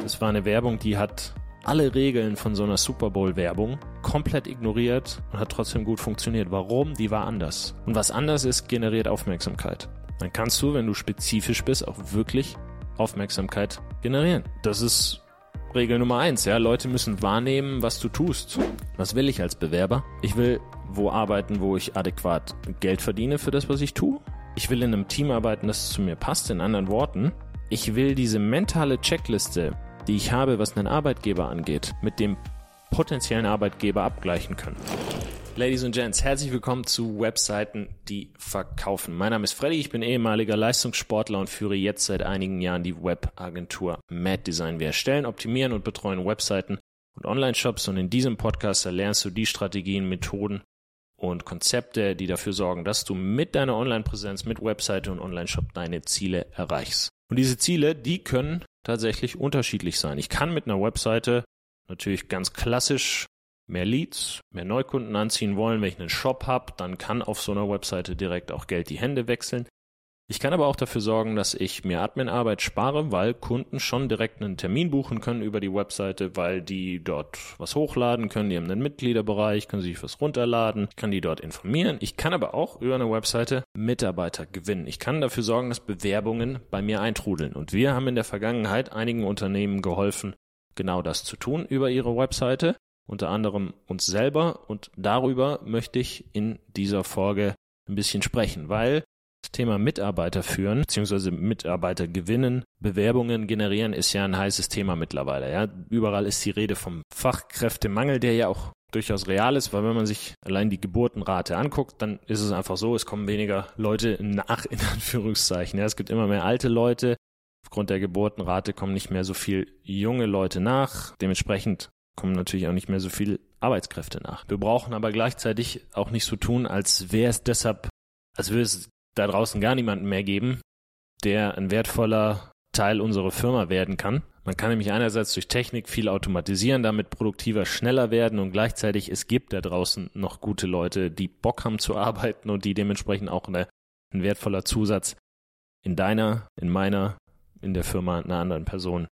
Es war eine Werbung, die hat alle Regeln von so einer Super Bowl-Werbung komplett ignoriert und hat trotzdem gut funktioniert. Warum? Die war anders. Und was anders ist, generiert Aufmerksamkeit. Dann kannst du, wenn du spezifisch bist, auch wirklich Aufmerksamkeit generieren. Das ist Regel Nummer 1. Ja? Leute müssen wahrnehmen, was du tust. Was will ich als Bewerber? Ich will wo arbeiten, wo ich adäquat Geld verdiene für das, was ich tue. Ich will in einem Team arbeiten, das zu mir passt. In anderen Worten, ich will diese mentale Checkliste, die ich habe, was einen Arbeitgeber angeht, mit dem potenziellen Arbeitgeber abgleichen können. Ladies and Gents, herzlich willkommen zu Webseiten, die verkaufen. Mein Name ist Freddy, ich bin ehemaliger Leistungssportler und führe jetzt seit einigen Jahren die Webagentur Mad Design. Wir erstellen, optimieren und betreuen Webseiten und Online-Shops und in diesem Podcast lernst du die Strategien, Methoden und Konzepte, die dafür sorgen, dass du mit deiner Online-Präsenz, mit Webseite und Online-Shop deine Ziele erreichst. Und diese Ziele, die können tatsächlich unterschiedlich sein. Ich kann mit einer Webseite natürlich ganz klassisch mehr Leads, mehr Neukunden anziehen wollen. Wenn ich einen Shop habe, dann kann auf so einer Webseite direkt auch Geld die Hände wechseln. Ich kann aber auch dafür sorgen, dass ich mir Adminarbeit spare, weil Kunden schon direkt einen Termin buchen können über die Webseite, weil die dort was hochladen können. Die haben einen Mitgliederbereich, können sich was runterladen. Ich kann die dort informieren. Ich kann aber auch über eine Webseite Mitarbeiter gewinnen. Ich kann dafür sorgen, dass Bewerbungen bei mir eintrudeln. Und wir haben in der Vergangenheit einigen Unternehmen geholfen, genau das zu tun über ihre Webseite, unter anderem uns selber. Und darüber möchte ich in dieser Folge ein bisschen sprechen, weil das Thema Mitarbeiter führen bzw. Mitarbeiter gewinnen, Bewerbungen generieren ist ja ein heißes Thema mittlerweile. Ja? Überall ist die Rede vom Fachkräftemangel, der ja auch durchaus real ist, weil wenn man sich allein die Geburtenrate anguckt, dann ist es einfach so, es kommen weniger Leute nach, in Anführungszeichen. Ja? Es gibt immer mehr alte Leute. Aufgrund der Geburtenrate kommen nicht mehr so viel junge Leute nach. Dementsprechend kommen natürlich auch nicht mehr so viele Arbeitskräfte nach. Wir brauchen aber gleichzeitig auch nicht so tun, als wäre es deshalb, als würde es da draußen gar niemanden mehr geben, der ein wertvoller Teil unserer Firma werden kann. Man kann nämlich einerseits durch Technik viel automatisieren, damit produktiver, schneller werden und gleichzeitig es gibt da draußen noch gute Leute, die Bock haben zu arbeiten und die dementsprechend auch ein wertvoller Zusatz in deiner, in meiner, in der Firma einer anderen Person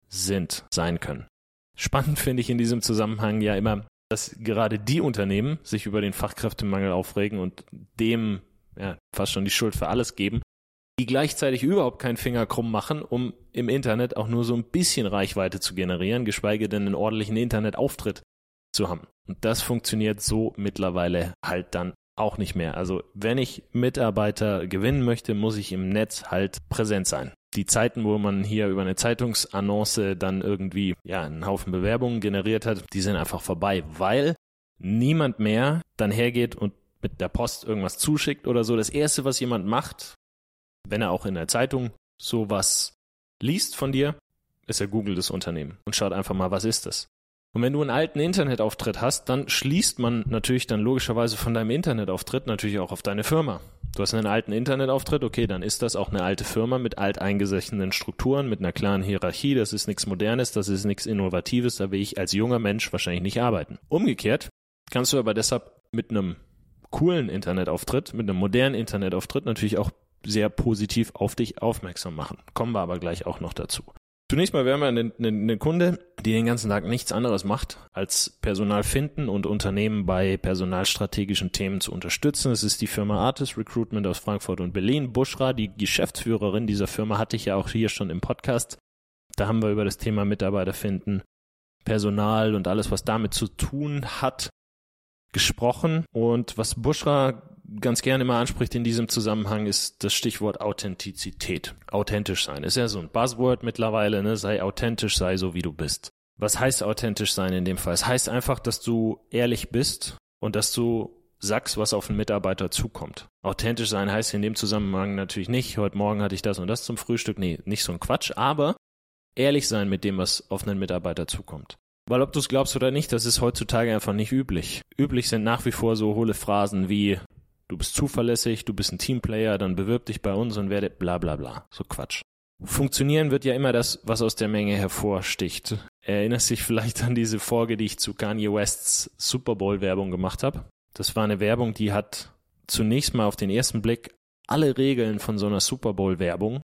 sein können. Spannend finde ich in diesem Zusammenhang ja immer, dass gerade die Unternehmen sich über den Fachkräftemangel aufregen und dem fast schon die Schuld für alles geben, die gleichzeitig überhaupt keinen Finger krumm machen, um im Internet auch nur so ein bisschen Reichweite zu generieren, geschweige denn einen ordentlichen Internetauftritt zu haben. Und das funktioniert so mittlerweile halt dann auch nicht mehr. Also wenn ich Mitarbeiter gewinnen möchte, muss ich im Netz halt präsent sein. Die Zeiten, wo man hier über eine Zeitungsannonce dann irgendwie einen Haufen Bewerbungen generiert hat, die sind einfach vorbei, weil niemand mehr dann hergeht und mit der Post irgendwas zuschickt oder so. Das Erste, was jemand macht, wenn er auch in der Zeitung sowas liest von dir, ist er googelt das Unternehmen und schaut einfach mal, was ist das? Und wenn du einen alten Internetauftritt hast, dann schließt man natürlich dann logischerweise von deinem Internetauftritt natürlich auch auf deine Firma. Du hast einen alten Internetauftritt, okay, dann ist das auch eine alte Firma mit alteingesessenen Strukturen, mit einer klaren Hierarchie, das ist nichts Modernes, das ist nichts Innovatives, da will ich als junger Mensch wahrscheinlich nicht arbeiten. Umgekehrt kannst du aber deshalb mit einem coolen Internetauftritt, mit einem modernen Internetauftritt natürlich auch sehr positiv auf dich aufmerksam machen. Kommen wir aber gleich auch noch dazu. Zunächst mal, wir haben eine Kunde, die den ganzen Tag nichts anderes macht, als Personal finden und Unternehmen bei personalstrategischen Themen zu unterstützen. Es ist die Firma Artis Recruitment aus Frankfurt und Berlin. Bushra, die Geschäftsführerin dieser Firma, hatte ich ja auch hier schon im Podcast. Da haben wir über das Thema Mitarbeiter finden, Personal und alles, was damit zu tun hat, gesprochen. Und was Bushra ganz gerne immer anspricht in diesem Zusammenhang, ist das Stichwort Authentizität. Authentisch sein. Ist ja so ein Buzzword mittlerweile, ne? Sei authentisch, sei so wie du bist. Was heißt authentisch sein in dem Fall? Es heißt einfach, dass du ehrlich bist und dass du sagst, was auf einen Mitarbeiter zukommt. Authentisch sein heißt in dem Zusammenhang natürlich nicht, heute Morgen hatte ich das und das zum Frühstück. Nee, nicht so ein Quatsch, aber ehrlich sein mit dem, was auf einen Mitarbeiter zukommt. Weil ob du es glaubst oder nicht, das ist heutzutage einfach nicht üblich. Üblich sind nach wie vor so hohle Phrasen wie du bist zuverlässig, du bist ein Teamplayer, dann bewirb dich bei uns und werde bla bla bla. So Quatsch. Funktionieren wird ja immer das, was aus der Menge hervorsticht. Erinnerst dich vielleicht an diese Folge, die ich zu Kanye Wests Super Bowl Werbung gemacht habe? Das war eine Werbung, die hat zunächst mal auf den ersten Blick alle Regeln von so einer Super Bowl Werbung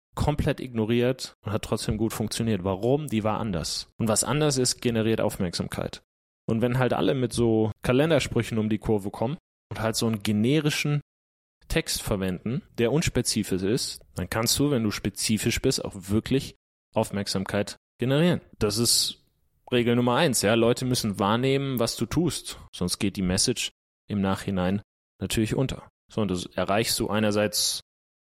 komplett ignoriert und hat trotzdem gut funktioniert. Warum? Die war anders. Und was anders ist, generiert Aufmerksamkeit. Und wenn halt alle mit so Kalendersprüchen um die Kurve kommen und halt so einen generischen Text verwenden, der unspezifisch ist, dann kannst du, wenn du spezifisch bist, auch wirklich Aufmerksamkeit generieren. Das ist Regel Nummer 1. Ja? Leute müssen wahrnehmen, was du tust. Sonst geht die Message im Nachhinein natürlich unter. So, und das erreichst du einerseits,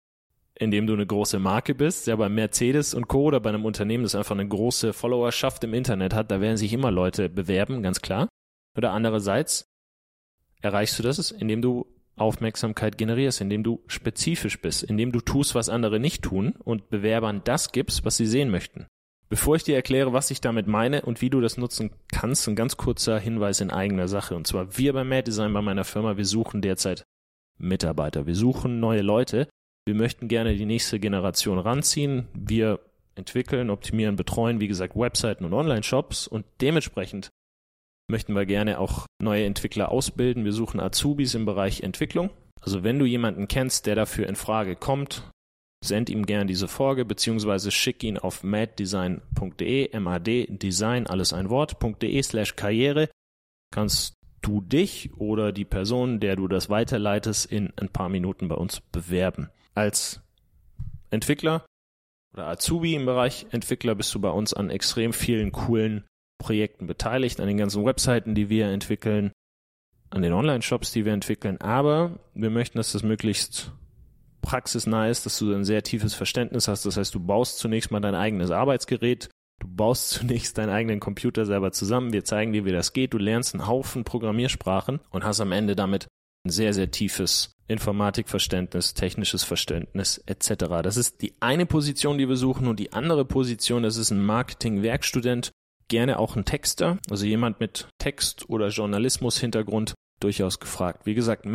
indem du eine große Marke bist, ja, bei Mercedes und Co. oder bei einem Unternehmen, das einfach eine große Followerschaft im Internet hat, da werden sich immer Leute bewerben, ganz klar. Oder andererseits erreichst du das, indem du Aufmerksamkeit generierst, indem du spezifisch bist, indem du tust, was andere nicht tun und Bewerbern das gibst, was sie sehen möchten. Bevor ich dir erkläre, was ich damit meine und wie du das nutzen kannst, ein ganz kurzer Hinweis in eigener Sache. Und zwar wir bei Mad Design, bei meiner Firma, wir suchen derzeit Mitarbeiter. Wir suchen neue Leute. Wir möchten gerne die nächste Generation ranziehen. Wir entwickeln, optimieren, betreuen, wie gesagt, Webseiten und Online-Shops und dementsprechend möchten wir gerne auch neue Entwickler ausbilden. Wir suchen Azubis im Bereich Entwicklung. Also wenn du jemanden kennst, der dafür in Frage kommt, send ihm gerne diese Folge, beziehungsweise schick ihn auf maddesign.de, MAD-Design, alles ein Wort, .de/karriere. Kannst du dich oder die Person, der du das weiterleitest, in ein paar Minuten bei uns bewerben. Als Entwickler oder Azubi im Bereich Entwickler bist du bei uns an extrem vielen coolen Projekten beteiligt, an den ganzen Webseiten, die wir entwickeln, an den Online-Shops, die wir entwickeln, aber wir möchten, dass das möglichst praxisnah ist, dass du ein sehr tiefes Verständnis hast. Das heißt, du baust zunächst mal dein eigenes Arbeitsgerät, du baust zunächst deinen eigenen Computer selber zusammen, wir zeigen dir, wie das geht, du lernst einen Haufen Programmiersprachen und hast am Ende damit ein sehr, sehr tiefes Informatikverständnis, technisches Verständnis etc. Das ist die eine Position, die wir suchen und die andere Position, das ist ein Marketing-Werkstudent, gerne auch ein Texter, also jemand mit Text- oder Journalismus-Hintergrund, durchaus gefragt. Wie gesagt,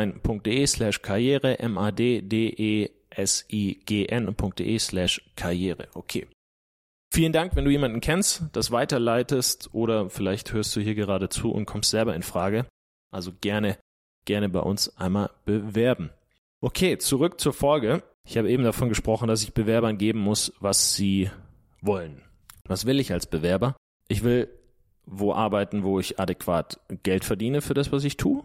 maddesign.de/karriere, maddesign.de/karriere. Okay. Vielen Dank, wenn du jemanden kennst, das weiterleitest oder vielleicht hörst du hier gerade zu und kommst selber in Frage. Also gerne bei uns einmal bewerben. Okay, zurück zur Folge. Ich habe eben davon gesprochen, dass ich Bewerbern geben muss, was sie wollen. Was will ich als Bewerber? Ich will wo arbeiten, wo ich adäquat Geld verdiene für das, was ich tue.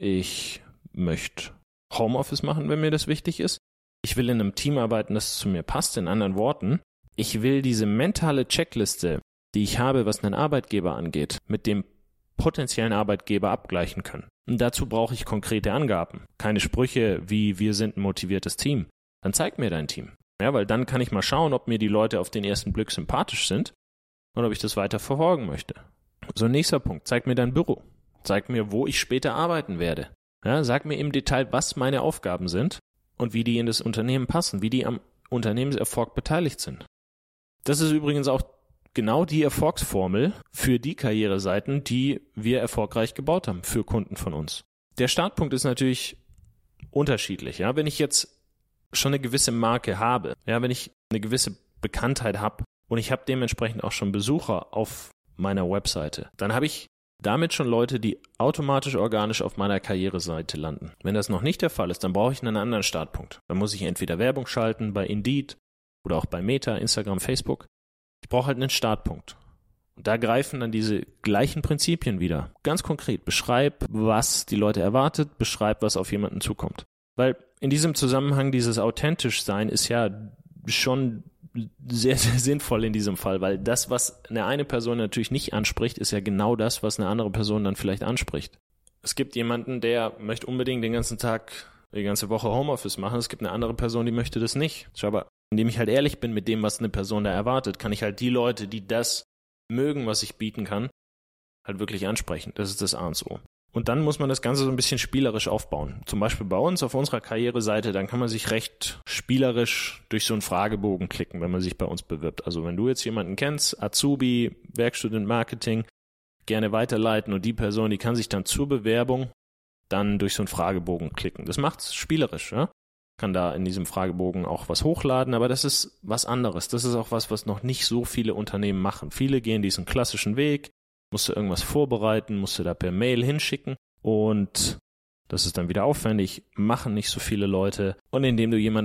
Ich möchte Homeoffice machen, wenn mir das wichtig ist. Ich will in einem Team arbeiten, das zu mir passt. In anderen Worten, ich will diese mentale Checkliste, die ich habe, was einen Arbeitgeber angeht, mit dem potenziellen Arbeitgeber abgleichen können. Und dazu brauche ich konkrete Angaben. Keine Sprüche wie, wir sind ein motiviertes Team. Dann zeig mir dein Team. Ja, weil dann kann ich mal schauen, ob mir die Leute auf den ersten Blick sympathisch sind und ob ich das weiter verfolgen möchte. So, nächster Punkt. Zeig mir dein Büro. Zeig mir, wo ich später arbeiten werde. Ja, sag mir im Detail, was meine Aufgaben sind und wie die in das Unternehmen passen, wie die am Unternehmenserfolg beteiligt sind. Das ist übrigens auch genau die Erfolgsformel für die Karriereseiten, die wir erfolgreich gebaut haben für Kunden von uns. Der Startpunkt ist natürlich unterschiedlich. Ja, wenn ich jetzt schon eine gewisse Marke habe, ja, wenn ich eine gewisse Bekanntheit habe und ich habe dementsprechend auch schon Besucher auf meiner Webseite, dann habe ich damit schon Leute, die automatisch organisch auf meiner Karriereseite landen. Wenn das noch nicht der Fall ist, dann brauche ich einen anderen Startpunkt. Dann muss ich entweder Werbung schalten bei Indeed oder auch bei Meta, Instagram, Facebook. Ich brauche halt einen Startpunkt. Und da greifen dann diese gleichen Prinzipien wieder. Ganz konkret, beschreib, was die Leute erwartet, beschreib, was auf jemanden zukommt. Weil in diesem Zusammenhang dieses authentisch sein ist ja schon sehr, sehr sinnvoll in diesem Fall, weil das, was eine Person natürlich nicht anspricht, ist ja genau das, was eine andere Person dann vielleicht anspricht. Es gibt jemanden, der möchte unbedingt den ganzen Tag, die ganze Woche Homeoffice machen. Es gibt eine andere Person, die möchte das nicht. Aber indem ich halt ehrlich bin mit dem, was eine Person da erwartet, kann ich halt die Leute, die das mögen, was ich bieten kann, halt wirklich ansprechen. Das ist das A und O. Und dann muss man das Ganze so ein bisschen spielerisch aufbauen. Zum Beispiel bei uns auf unserer Karriereseite, dann kann man sich recht spielerisch durch so einen Fragebogen klicken, wenn man sich bei uns bewirbt. Also wenn du jetzt jemanden kennst, Azubi, Werkstudent Marketing, gerne weiterleiten und die Person, die kann sich dann zur Bewerbung dann durch so einen Fragebogen klicken. Das macht's spielerisch, ja? Kann da in diesem Fragebogen auch was hochladen, aber das ist was anderes. Das ist auch was noch nicht so viele Unternehmen machen. Viele gehen diesen klassischen Weg, musst du irgendwas vorbereiten, musst du da per Mail hinschicken und das ist dann wieder aufwendig, machen nicht so viele Leute. Und indem du jemandem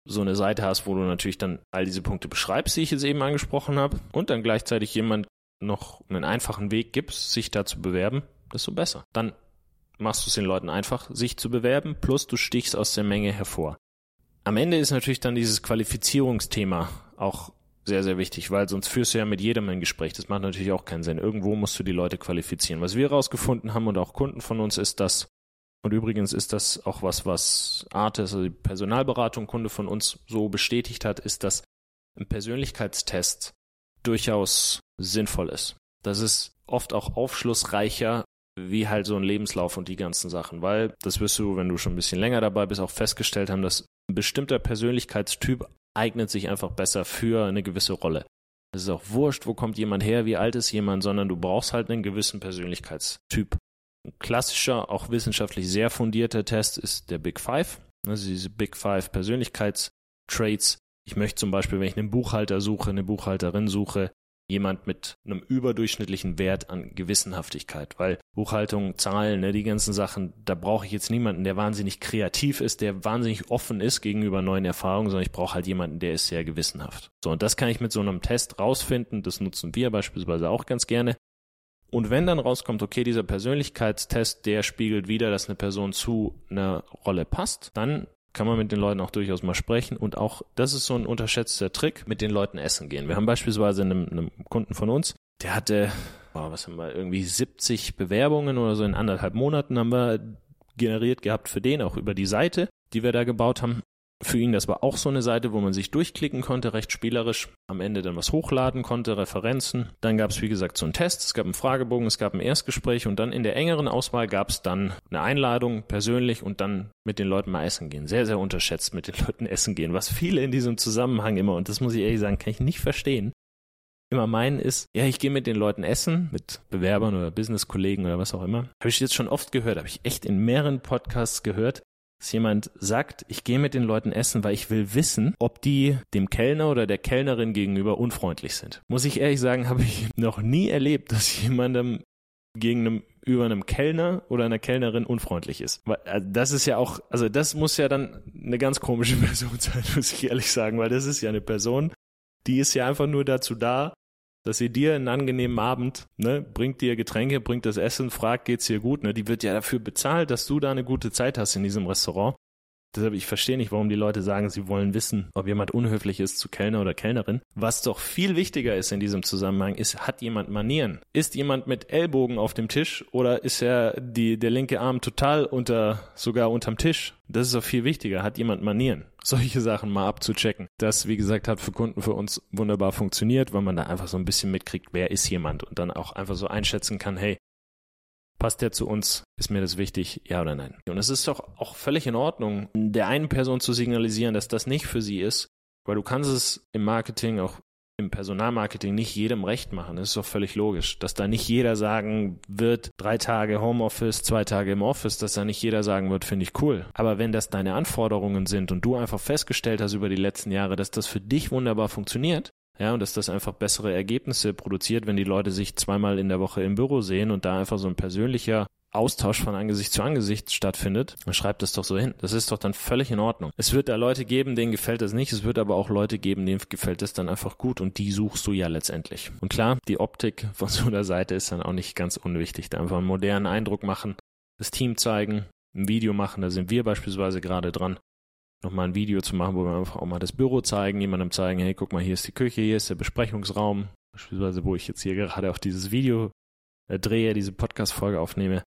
so eine Seite hast, wo du natürlich dann all diese Punkte beschreibst, die ich jetzt eben angesprochen habe, und dann gleichzeitig jemand noch einen einfachen Weg gibst, sich da zu bewerben, desto besser. Dann machst du es den Leuten einfach, sich zu bewerben, plus du stichst aus der Menge hervor. Am Ende ist natürlich dann dieses Qualifizierungsthema auch sehr, sehr wichtig, weil sonst führst du ja mit jedem ein Gespräch. Das macht natürlich auch keinen Sinn. Irgendwo musst du die Leute qualifizieren. Was wir rausgefunden haben und auch Kunden von uns ist das, und übrigens ist das auch was Artis, also die Personalberatung, Kunde von uns so bestätigt hat, ist, dass ein Persönlichkeitstest durchaus sinnvoll ist. Das ist oft auch aufschlussreicher wie halt so ein Lebenslauf und die ganzen Sachen, weil das wirst du, wenn du schon ein bisschen länger dabei bist, auch festgestellt haben, dass ein bestimmter Persönlichkeitstyp eignet sich einfach besser für eine gewisse Rolle. Es ist auch wurscht, wo kommt jemand her, wie alt ist jemand, sondern du brauchst halt einen gewissen Persönlichkeitstyp. Ein klassischer, auch wissenschaftlich sehr fundierter Test ist der Big Five, also diese Big Five Persönlichkeitstraits. Ich möchte zum Beispiel, wenn ich einen Buchhalter suche, eine Buchhalterin suche, jemand mit einem überdurchschnittlichen Wert an Gewissenhaftigkeit, weil Buchhaltung, Zahlen, die ganzen Sachen, da brauche ich jetzt niemanden, der wahnsinnig kreativ ist, der wahnsinnig offen ist gegenüber neuen Erfahrungen, sondern ich brauche halt jemanden, der ist sehr gewissenhaft. So, und das kann ich mit so einem Test rausfinden, das nutzen wir beispielsweise auch ganz gerne. Und wenn dann rauskommt, okay, dieser Persönlichkeitstest, der spiegelt wider, dass eine Person zu einer Rolle passt, dann kann man mit den Leuten auch durchaus mal sprechen und auch, das ist so ein unterschätzter Trick, mit den Leuten essen gehen. Wir haben beispielsweise einem Kunden von uns, der hatte, irgendwie 70 Bewerbungen oder so in 1,5 Monaten haben wir generiert gehabt für den, auch über die Seite, die wir da gebaut haben. Für ihn, das war auch so eine Seite, wo man sich durchklicken konnte, recht spielerisch, am Ende dann was hochladen konnte, Referenzen. Dann gab es, wie gesagt, so einen Test, es gab einen Fragebogen, es gab ein Erstgespräch und dann in der engeren Auswahl gab es dann eine Einladung persönlich und dann mit den Leuten mal essen gehen. Sehr, sehr unterschätzt mit den Leuten essen gehen, was viele in diesem Zusammenhang immer, und das muss ich ehrlich sagen, kann ich nicht verstehen, immer meinen ist, ja, ich gehe mit den Leuten essen, mit Bewerbern oder Businesskollegen oder was auch immer. Habe ich jetzt schon oft gehört, habe ich echt in mehreren Podcasts gehört, dass jemand sagt, ich gehe mit den Leuten essen, weil ich will wissen, ob die dem Kellner oder der Kellnerin gegenüber unfreundlich sind. Muss ich ehrlich sagen, habe ich noch nie erlebt, dass jemandem gegenüber einem Kellner oder einer Kellnerin unfreundlich ist. Weil, das ist ja auch, also das muss ja dann eine ganz komische Person sein, muss ich ehrlich sagen, weil das ist ja eine Person, die ist ja einfach nur dazu da, dass sie dir einen angenehmen Abend, bringt dir Getränke, bringt das Essen, fragt, geht's dir gut, die wird ja dafür bezahlt, dass du da eine gute Zeit hast in diesem Restaurant. Deshalb, ich verstehe nicht, warum die Leute sagen, sie wollen wissen, ob jemand unhöflich ist zu Kellner oder Kellnerin. Was doch viel wichtiger ist in diesem Zusammenhang, ist, hat jemand Manieren? Ist jemand mit Ellbogen auf dem Tisch oder ist der linke Arm total sogar unterm Tisch? Das ist doch viel wichtiger. Hat jemand Manieren? Solche Sachen mal abzuchecken. Das, wie gesagt, hat für Kunden für uns wunderbar funktioniert, weil man da einfach so ein bisschen mitkriegt, wer ist jemand und dann auch einfach so einschätzen kann, hey, passt der zu uns? Ist mir das wichtig? Ja oder nein? Und es ist doch auch völlig in Ordnung, der einen Person zu signalisieren, dass das nicht für sie ist, weil du kannst es im Marketing, auch im Personalmarketing nicht jedem recht machen. Das ist doch völlig logisch, dass da nicht jeder sagen wird, 3 Tage Homeoffice, 2 Tage im Office, dass da nicht jeder sagen wird, finde ich cool. Aber wenn das deine Anforderungen sind und du einfach festgestellt hast über die letzten Jahre, dass das für dich wunderbar funktioniert, ja, und dass das einfach bessere Ergebnisse produziert, wenn die Leute sich 2-mal in der Woche im Büro sehen und da einfach so ein persönlicher Austausch von Angesicht zu Angesicht stattfindet, dann schreibt das doch so hin. Das ist doch dann völlig in Ordnung. Es wird da Leute geben, denen gefällt das nicht. Es wird aber auch Leute geben, denen gefällt das dann einfach gut und die suchst du ja letztendlich. Und klar, die Optik von so einer Seite ist dann auch nicht ganz unwichtig. Da einfach einen modernen Eindruck machen, das Team zeigen, ein Video machen. Da sind wir beispielsweise gerade dran, nochmal ein Video zu machen, wo wir einfach auch mal das Büro zeigen, jemandem zeigen, hey, guck mal, hier ist die Küche, hier ist der Besprechungsraum, beispielsweise, wo ich jetzt hier gerade auch dieses Video drehe, diese Podcast-Folge aufnehme.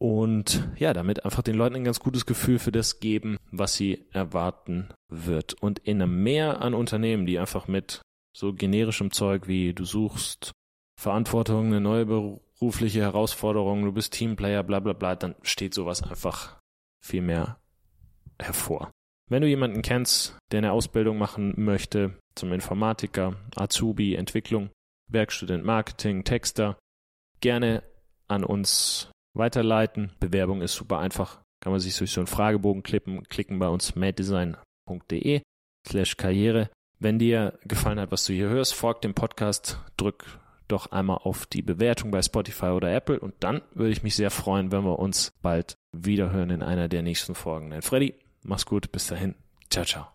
Und ja, damit einfach den Leuten ein ganz gutes Gefühl für das geben, was sie erwarten wird. Und in einem Mehr an Unternehmen, die einfach mit so generischem Zeug wie du suchst Verantwortung, eine neue berufliche Herausforderung, du bist Teamplayer, bla bla bla, dann steht sowas einfach viel mehr hervor. Wenn du jemanden kennst, der eine Ausbildung machen möchte, zum Informatiker, Azubi, Entwicklung, Werkstudent Marketing, Texter, gerne an uns weiterleiten. Bewerbung ist super einfach. Kann man sich durch so einen Fragebogen klicken bei uns maddesign.de/karriere. Wenn dir gefallen hat, was du hier hörst, folg dem Podcast, drück doch einmal auf die Bewertung bei Spotify oder Apple und dann würde ich mich sehr freuen, wenn wir uns bald wiederhören in einer der nächsten Folgen. Dein Freddy, mach's gut, bis dahin. Ciao, ciao.